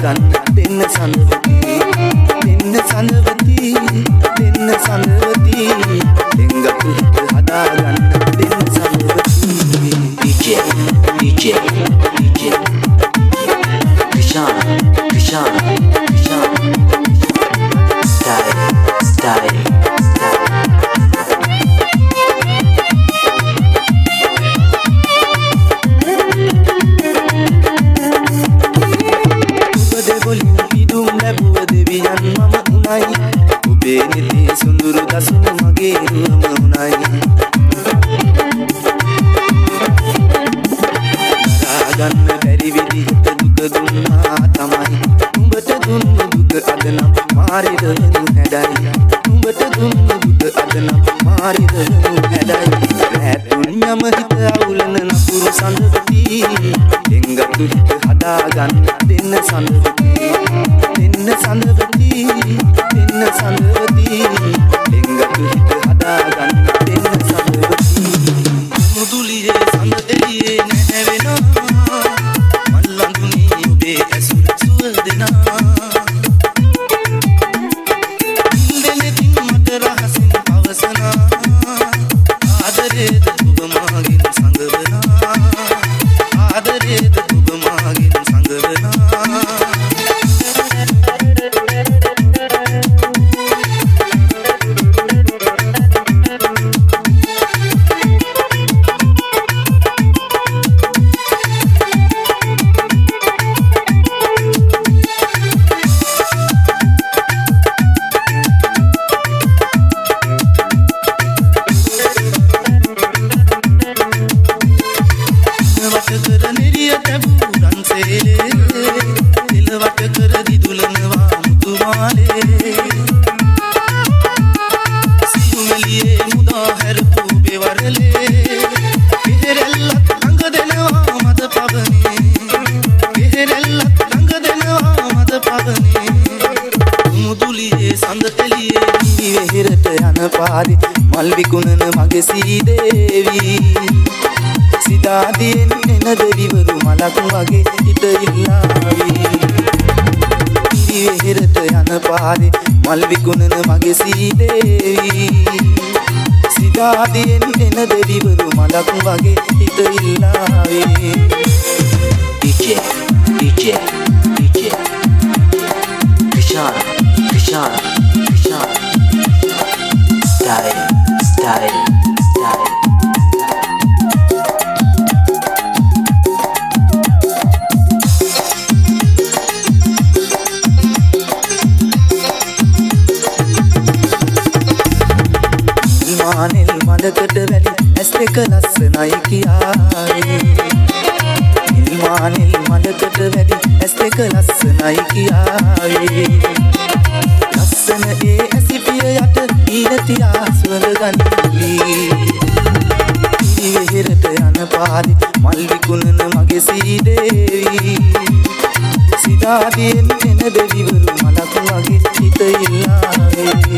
හදාගන්න දෙන්න සඳවති දෙන්න සඳවති දෙන්න සඳවති දෙංගපු හිත හදාගන්න දෙන්න සඳවති DJ DJ DJ Krishan Krishan Krishan Style Style ඔබේ නිති සුඳුරු දසුන මගේ රුවම උනායි දරාගන්න බැරි විදිහට දුක දුන්නා තමයි උඹට දුන්නු දුක අද නම් මාරිදනු හැඩයි උඹට දුන්නු දුක අද නම් මාරිදනු හැඩයි රැතුන් යම හිත අවුලන නපුරු සඳවති දෙංගතු හිත හදාගන්න දෙන්න සඳවති දෙන්න සඳවති දෙන්න සඳවති දෙංගතු හිත හදාගන්න දෙන්න සඳවති මුදුලියේ සඳ එළියේ නැහැවෙනවා මල්ලඳුනේ ඔබේ ඇසුර සුව දෙනා ඉන්දෙලෙතින් මට රහසින් පවසනා ආදරේද ඔබ මාගෙන් සංගවනා ආදරේද ඔබ මාගෙන් සංගවනා මල් විකුණන මගේ සීදේවි සිතාදියෙන් එන දෙවිවරු මලක් වගේ හිත ඉල්ලාවි ඉරිවෙහෙරට යන පාරේ මල් විකුණන මගේ සීදේවි සිතාදියෙන් එන දෙවිවරු මලක් වගේ හිත ඉල්ලාවි DJ DJ DJ Krishan Krishan Krishan Style, style, style. නිල්මානෙල් මලකට වැඩි ඇස් දෙක ලස්සනයි කියාවේ නිල්මානෙල් මලකට වැඩි ඇස් දෙක ලස්සනයි කියාවේ ලස්සන ඒ ඇසිපිය යට ඊනතියා සුවඳ ගනිවි ඉරිවෙහෙරට යන පාරේ මල් විකුණන මගේ සීදේවි සිතාදියෙන් එන දෙවිවරු මලක් වගේ හිත ඉල්ලාවේ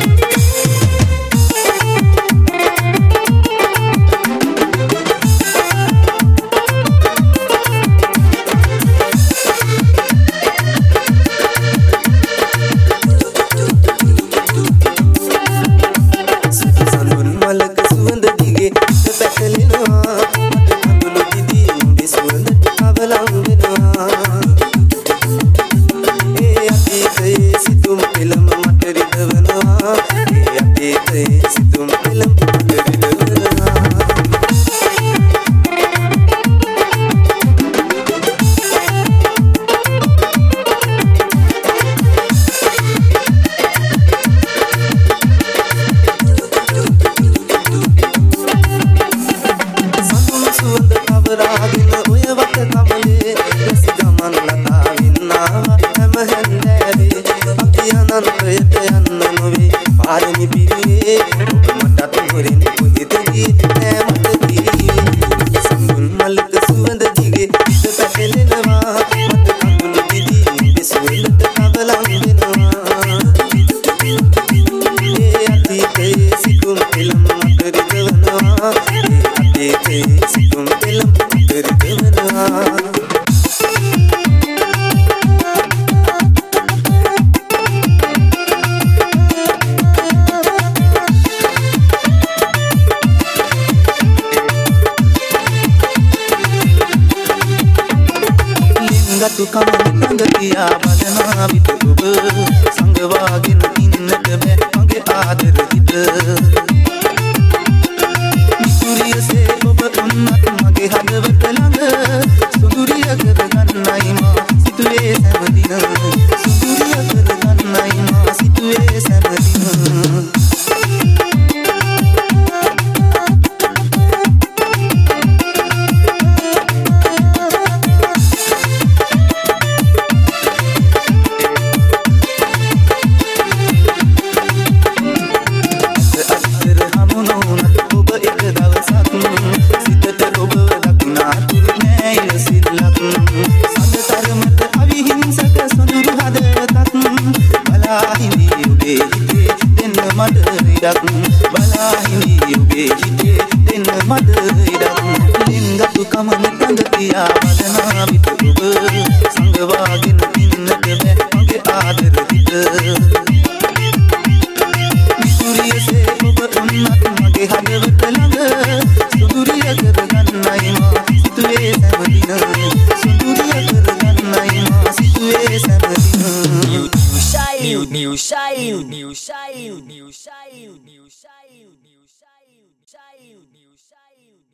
ඉඩක් බලා හිඳී ඔබේ හිතේ දෙන්න මද ඉඩක් ලින්ගතු කමන තඳ තියා බලන